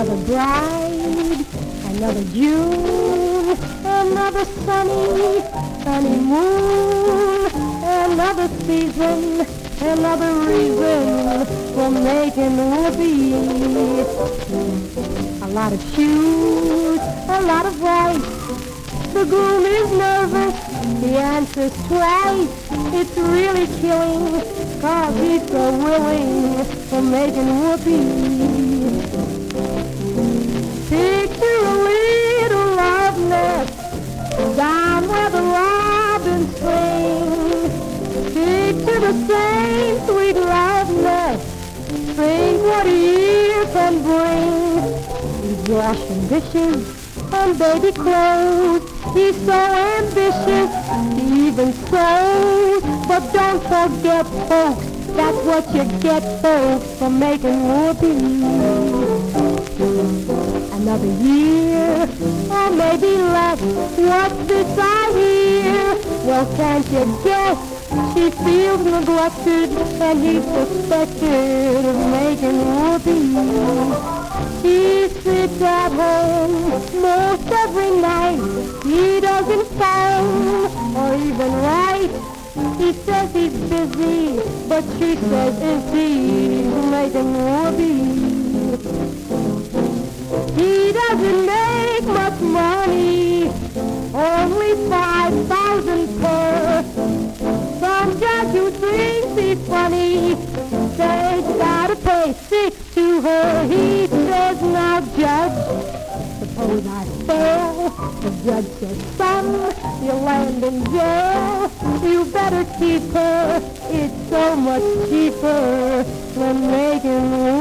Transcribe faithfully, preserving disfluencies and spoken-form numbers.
Another bride, another June, another sunny, sunny moon, another season, another reason for making whoopee. A lot of shoes, a lot of rice. The groom is nervous, he answers twice. It's really killing, cause he's so willing for making whoopee. Picture a little love nest down where the robins sing. Picture the same sweet love nest. Think what a year can bring. He's washing dishes and baby clothes. He's so ambitious, he even sews. But don't forget, folks, that's what you get, folks, for making whoopee. Another year, or maybe less. What's this I hear? Well, can't you guess? She feels neglected, and he's suspected of making whoopee. He sits at home most every night. He doesn't phone or even write. He says he's busy, but she says is he making whoopee. He doesn't make much money, only five thousand per. Some judge who thinks he's funny says you gotta pay six to her. He says, now judge, suppose I fail. The judge says, son, you'll land in jail. You better keep her, it's so much cheaper than making